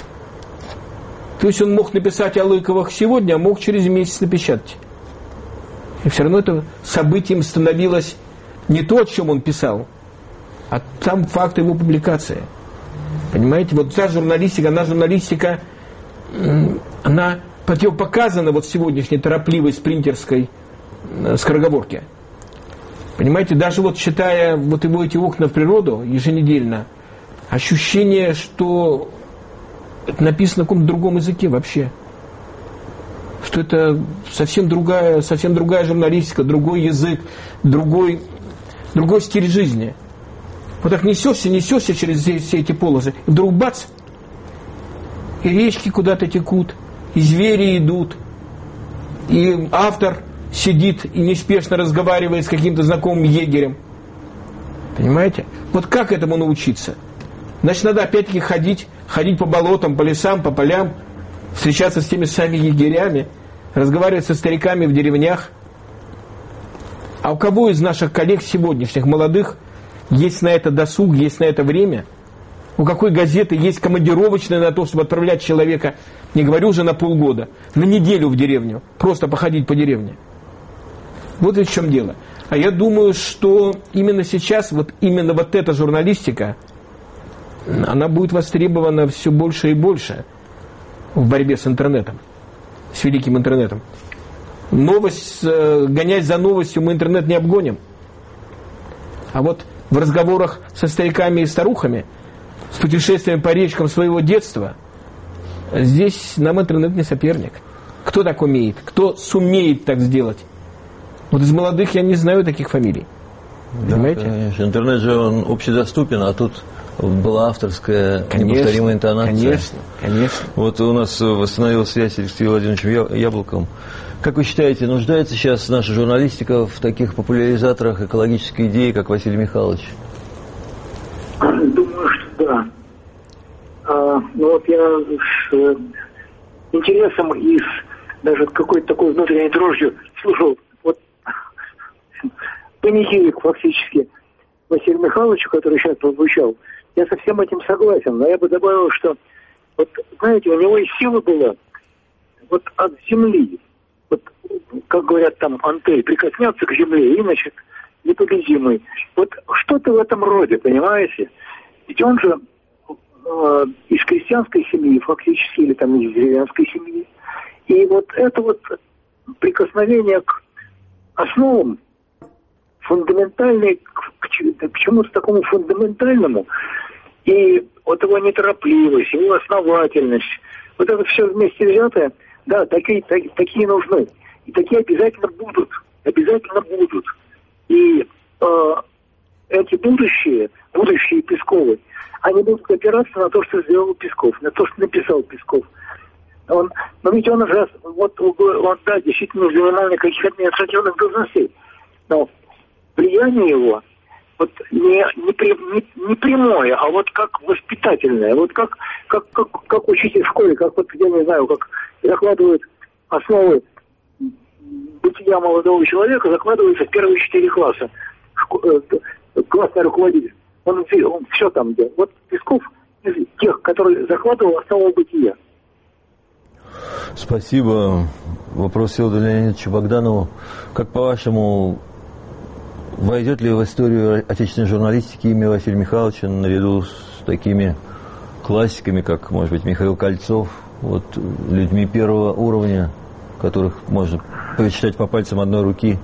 То есть он мог написать о Лыковых сегодня, а мог через месяц напечатать. И все равно это событием становилось не то, о чем он писал, а там факт его публикации. Понимаете, вот та журналистика, она журналистика, она противопоказана вот сегодняшней торопливой спринтерской скороговорке. Понимаете, даже вот читая вот его эти окна в природу еженедельно, ощущение, что это написано на каком-то другом языке вообще. Что это совсем другая, совсем другая журналистика, другой язык, другой, другой стиль жизни. Вот так несешься, несешься через все, все эти полосы, и вдруг бац, и речки куда-то текут, и звери идут, и автор сидит и неспешно разговаривает с каким-то знакомым егерем. Понимаете? Вот как этому научиться? Значит, надо опять-таки ходить, ходить по болотам, по лесам, по полям, встречаться с теми самыми егерями, разговаривать со стариками в деревнях. А у кого из наших коллег сегодняшних, молодых, есть на это досуг, есть на это время? У какой газеты есть командировочная на то, чтобы отправлять человека, не говорю уже на полгода, на неделю в деревню, просто походить по деревне? Вот и в чем дело. А я думаю, что именно сейчас, вот именно вот эта журналистика, она будет востребована все больше и больше в борьбе с интернетом, с великим интернетом. Новость, гонять за новостью мы интернет не обгоним. А вот в разговорах со стариками и старухами, с путешествием по речкам своего детства, здесь нам интернет не соперник. Кто так умеет? Кто сумеет так сделать? Вот из молодых я не знаю таких фамилий. Да, понимаете? Конечно. Интернет же он общедоступен, а тут была авторская, конечно, неповторимая интонация. Конечно, конечно. Вот у нас восстановилась связь с Алексеем Владимировичем Яблоком. Как вы считаете, нуждается сейчас наша журналистика в таких популяризаторах экологической идеи, как Василий Михайлович? Думаю, что да. А, ну вот я с интересом и с даже какой-то такой внутренней дрожью слушал вот панихидик фактически Василию Михайловичу, который сейчас прозвучал. Я со всем этим согласен, но я бы добавил, что вот, знаете, у него и сила была вот от земли. Вот, как говорят там Антей, прикоснется к земле, и, значит, непобедимый. Вот что-то в этом роде, понимаете? Ведь он же э, из крестьянской семьи фактически, или там из деревенской семьи. И вот это вот прикосновение к основам фундаментальной, к, к, к чему-то такому фундаментальному, и вот его неторопливость, его основательность, вот это все вместе взятое, да, такие, так, такие нужны. И такие обязательно будут. Обязательно будут. И э, эти будущие, будущие Песковы, они будут опираться на то, что сделал Песков, на то, что написал Песков. Он, но ведь он уже, вот, он, да, действительно занимал каких-то административных должностей. Но влияние его вот не, не, не, не прямое, а вот как воспитательное, вот как, как, как, как учитель в школе, как вот, я не знаю, как закладывают основы бытия молодого человека, закладываются в первые четыре класса. Классный руководитель. Он, он все там делал. Вот Песков из тех, которые закладывал основу бытия. Спасибо. Вопрос Всеволоду Леонидовичу Богданову. Как по-вашему, войдет ли в историю отечественной журналистики имя Василия Михайловича наряду с такими классиками, как, может быть, Михаил Кольцов, вот, людьми первого уровня, которых можно пересчитать по пальцам одной руки?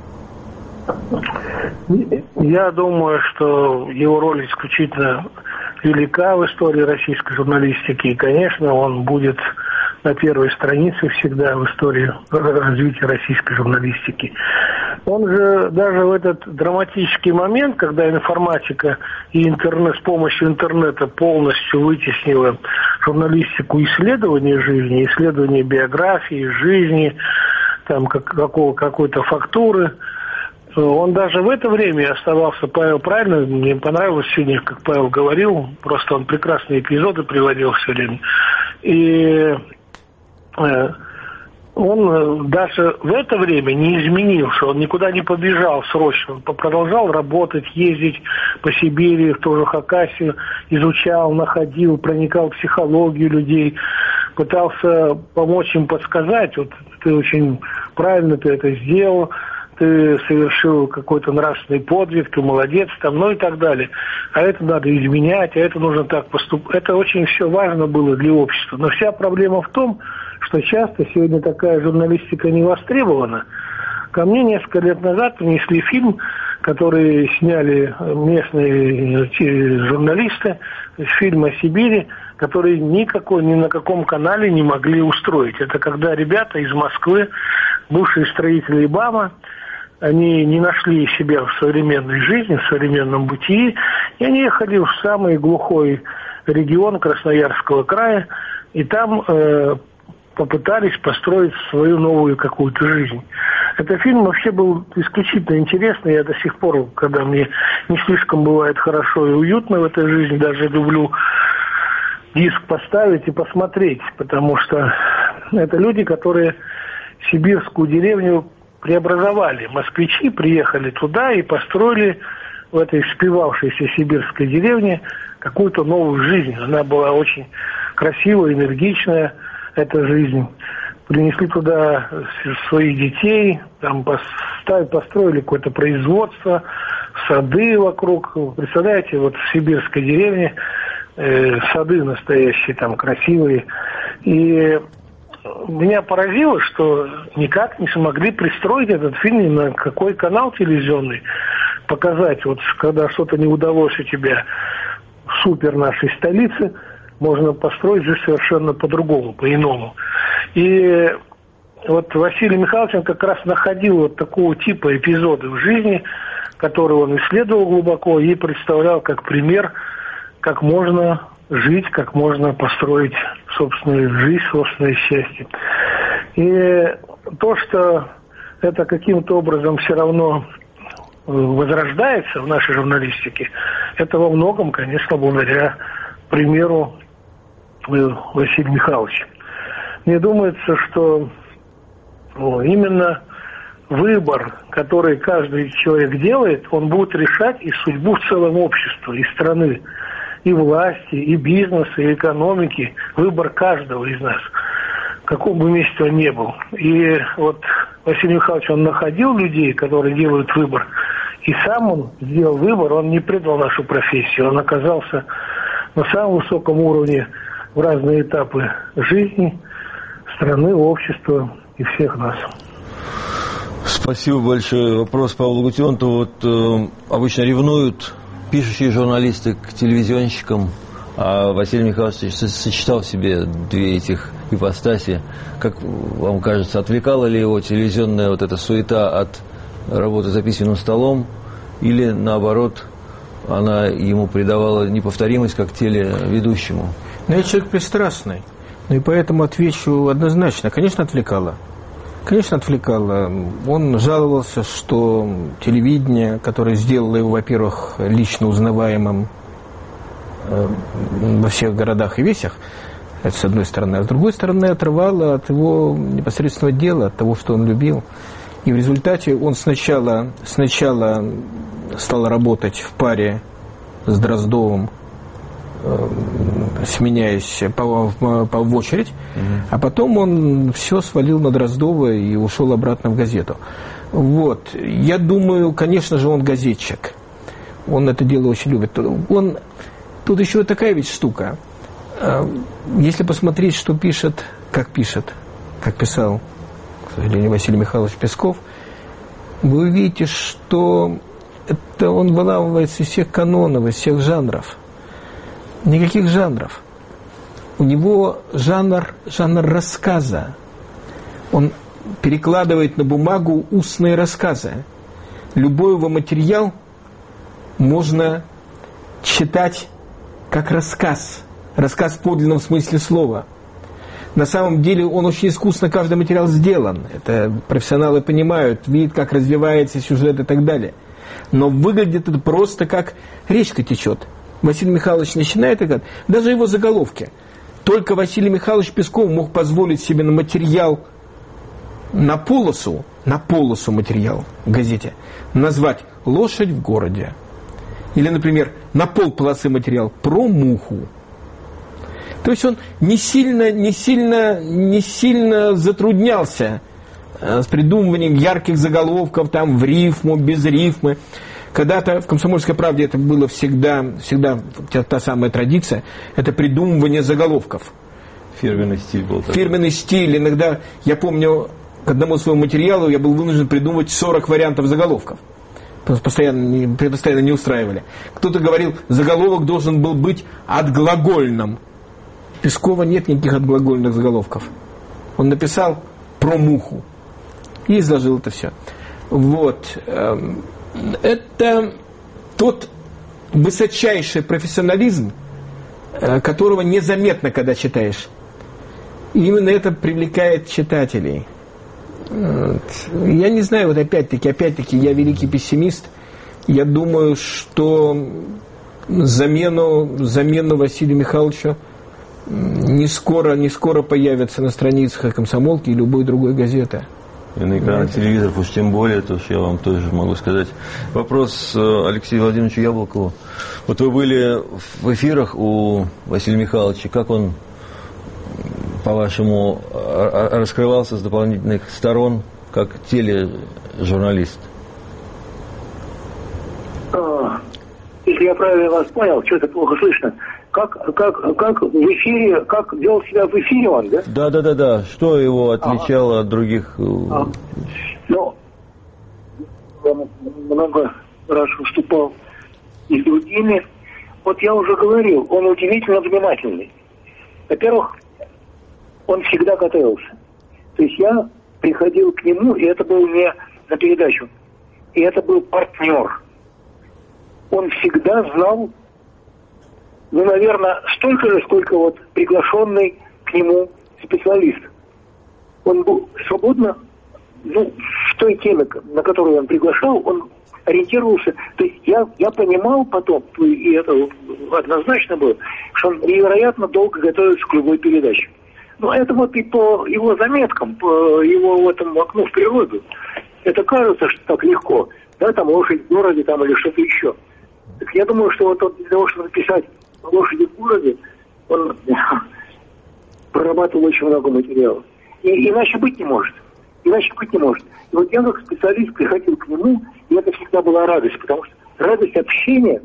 Я думаю, что его роль исключительно велика в истории российской журналистики. И, конечно, он будет на первой странице всегда в истории развития российской журналистики. Он же даже в этот драматический момент, когда информатика и интернет с помощью интернета полностью вытеснила журналистику исследования жизни, исследования биографии, жизни, там, как, какого, какой-то фактуры, он даже в это время оставался, Павел правильно, мне понравилось сегодня, как Павел говорил, просто он прекрасные эпизоды приводил все время. И э, он даже в это время не изменился, он никуда не побежал срочно, он продолжал работать, ездить по Сибири, в ту же Хакасию, изучал, находил, проникал в психологию людей, пытался помочь им подсказать, вот ты очень правильно ты это сделал, ты совершил какой-то нравственный подвиг, ты молодец, там, ну и так далее. А это надо изменять, а это нужно так поступать. Это очень все важно было для общества. Но вся проблема в том, что часто сегодня такая журналистика не востребована. Ко мне несколько лет назад принесли фильм, который сняли местные журналисты, фильм о Сибири, который никакой, ни на каком канале не могли устроить. Это когда ребята из Москвы, бывшие строители ИБАМа, они не нашли себя в современной жизни, в современном бытии, и они ехали в самый глухой регион Красноярского края, и там э, попытались построить свою новую какую-то жизнь. Этот фильм вообще был исключительно интересный. Я до сих пор, когда мне не слишком бывает хорошо и уютно в этой жизни, даже люблю диск поставить и посмотреть, потому что это люди, которые сибирскую деревню преобразовали. Москвичи приехали туда и построили в этой спивавшейся сибирской деревне какую-то новую жизнь. Она была очень красивая, энергичная, эта жизнь. Принесли туда своих детей, там поставили, построили какое-то производство, сады вокруг. Представляете, вот в сибирской деревне э, сады настоящие, там красивые. И меня поразило, что никак не смогли пристроить этот фильм ни на какой канал телевизионный, показать, вот когда что-то не удалось у тебя в супер нашей столице, можно построить же совершенно по-другому, по-иному. И вот Василий Михайлович он как раз находил вот такого типа эпизоды в жизни, которые он исследовал глубоко и представлял как пример, как можно жить, как можно построить собственную жизнь, собственное счастье. И то, что это каким-то образом все равно возрождается в нашей журналистике, это во многом, конечно, благодаря примеру Василия Михайловича. Мне думается, что ну, именно выбор, который каждый человек делает, он будет решать и судьбу в целом общества, и страны, и власти, и бизнеса, и экономики. Выбор каждого из нас, в каком бы месте он ни был. И вот Василий Михайлович, он находил людей, которые делают выбор, и сам он сделал выбор, он не предал нашу профессию, он оказался на самом высоком уровне в разные этапы жизни, страны, общества и всех нас. Спасибо большое. Вопрос Павлу Гутионту. Вот э, обычно ревнуют пишущие журналисты к телевизионщикам, а Василий Михайлович сочетал в себе две этих ипостаси. Как вам кажется, отвлекала ли его телевизионная вот эта суета от работы за письменным столом, или наоборот, она ему придавала неповторимость как телеведущему? Ну, я человек пристрастный, ну и поэтому отвечу однозначно. Конечно, отвлекала. Конечно, отвлекала. Он жаловался, что телевидение, которое сделало его, во-первых, лично узнаваемым э, во всех городах и весях, это с одной стороны, а с другой стороны отрывало от его непосредственного дела, от того, что он любил. И в результате он сначала, сначала стал работать в паре с Дроздовым, э, сменяясь по, по, по, в очередь, mm-hmm. а потом он все свалил на Дроздова и ушел обратно в газету. Вот. Я думаю, конечно же, он газетчик. Он это дело очень любит. Он, тут еще такая ведь штука. Если посмотреть, что пишет, как пишет, как писал, к сожалению, Василий Михайлович Песков, вы увидите, что это он вылавливается из всех канонов, из всех жанров. Никаких жанров. У него жанр, жанр рассказа. Он перекладывает на бумагу устные рассказы. Любой его материал можно читать как рассказ. Рассказ в подлинном смысле слова. На самом деле он очень искусно каждый материал сделан. Это профессионалы понимают, видят, как развивается сюжет и так далее. Но выглядит это просто как речка течет. Василий Михайлович начинает и говорит, даже его заголовки. Только Василий Михайлович Песков мог позволить себе на материал на полосу, на полосу материал в газете назвать «Лошадь в городе». Или, например, на полполосы материал про муху. То есть он не сильно, не сильно, не сильно затруднялся с придумыванием ярких заголовков, там, в рифму, без рифмы. Когда-то в «Комсомольской правде» это было всегда, всегда та самая традиция, это придумывание заголовков. Фирменный стиль был такой. Фирменный стиль. Иногда, я помню, к одному своему материалу я был вынужден придумать сорок вариантов заголовков. Постоянно, постоянно не устраивали. Кто-то говорил, заголовок должен был быть отглагольным. Пескова нет никаких отглагольных заголовков. Он написал про муху и изложил это все. Вот. Это тот высочайший профессионализм, которого незаметно, когда читаешь. И именно это привлекает читателей. Я не знаю, вот опять-таки, опять-таки, я великий пессимист. Я думаю, что замену, замену Василию Михайловичу не скоро, не скоро появится на страницах «Комсомолки» и любой другой газеты. И на экранах телевизоров уж тем более, то что я вам тоже могу сказать. Вопрос Алексею Владимировичу Яблокову. Вот вы были в эфирах у Василия Михайловича. Как он, по-вашему, раскрывался с дополнительных сторон, как тележурналист? Если я правильно вас понял, что-то плохо слышно. Как, как, как в эфире, как вел себя в эфире он, да? Да, да, да, да. Что его отличало а, от других? А, ну, он много раз выступал и с другими. Вот я уже говорил, он удивительно внимательный. Во-первых, он всегда готовился. То есть я приходил к нему, и это был не на передачу, и это был партнер. Он всегда знал, ну, наверное, столько же, сколько вот приглашенный к нему специалист. Он был свободно, ну, в той теме, на которую он приглашал, он ориентировался. То есть я, я понимал потом, и это однозначно было, что он невероятно долго готовится к любой передаче. Но это вот и по его заметкам, по его этому окну в природу. Это кажется, что так легко. Да, там лошадь в городе, там или что-то еще. Так я думаю, что вот для того, чтобы написать «Лошади в городе», он прорабатывал очень много материала. И иначе быть не может. Иначе быть не может. И вот я как специалист приходил к нему, и это всегда была радость, потому что радость общения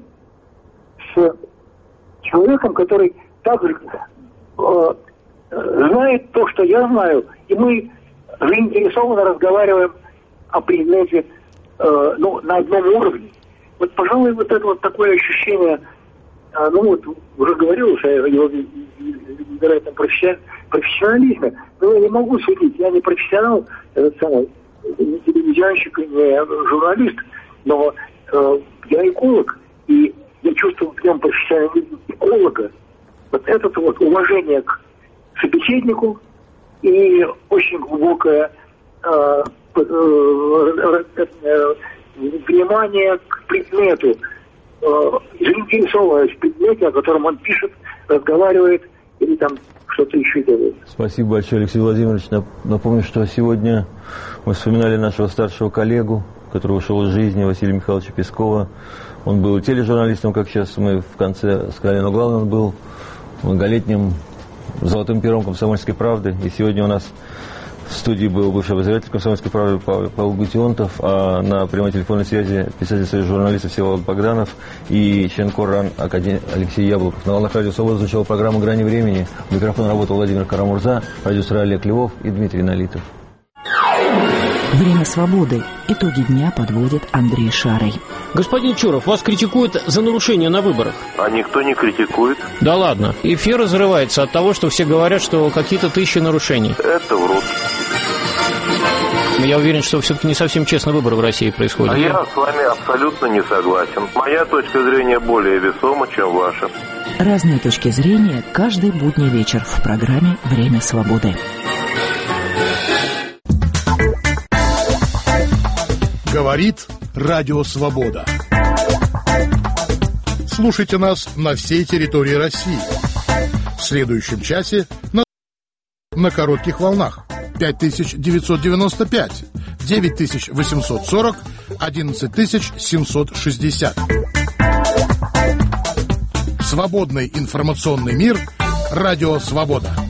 с человеком, который также э, знает то, что я знаю, и мы заинтересованно разговариваем о предмете э, ну, на одном уровне. Вот, пожалуй, вот это вот такое ощущение, а, ну вот, уже говорил, что я его выбираю там профессионализме, но я не могу судить, я не профессионал, этот самый, не телевизионщик, не журналист, но э, я эколог, и я чувствую в нем профессионализм эколога, вот это вот уважение к собеседнику и очень глубокое э, э, э, внимание к предмету, э, заинтересованность в предмете, о котором он пишет, разговаривает или там что-то еще делает. Спасибо большое, Алексей Владимирович. Напомню, что сегодня мы вспоминали нашего старшего коллегу, который ушел из жизни, Василия Михайловича Пескова. Он был тележурналистом, как сейчас мы в конце сказали, но главное, он был многолетним золотым пером «Комсомольской правды». И сегодня у нас в студии был бывший обозреватель «Комсомольской правды» Павел Гутионтов, а на прямой телефонной связи писатель Союза журналистов Всеволод Богданов и член КОРРАН Академии Алексей Яблоков. На волнах радио «Свобода» звучала программа «Грани времени». У микрофона работал Владимир Карамурза, продюсер Олег Львов и Дмитрий Налитов. Время свободы. Итоги дня подводит Андрей Шарый. Господин Чуров, вас критикуют за нарушения на выборах. А никто не критикует. Да ладно. Эфир разрывается от того, что все говорят, что какие-то тысячи нарушений. Это врут. Я уверен, что все-таки не совсем честно выборы в России происходят. А я с вами абсолютно не согласен. Моя точка зрения более весома, чем ваша. Разные точки зрения каждый будний вечер в программе «Время свободы». Говорит Радио Свобода. Слушайте нас на всей территории России. В следующем часе на, на коротких волнах. пять тысяч девятьсот девяносто пять, девять тысяч восемьсот сорок, одиннадцать тысяч семьсот шестьдесят. Свободный информационный мир. Радио «Свобода».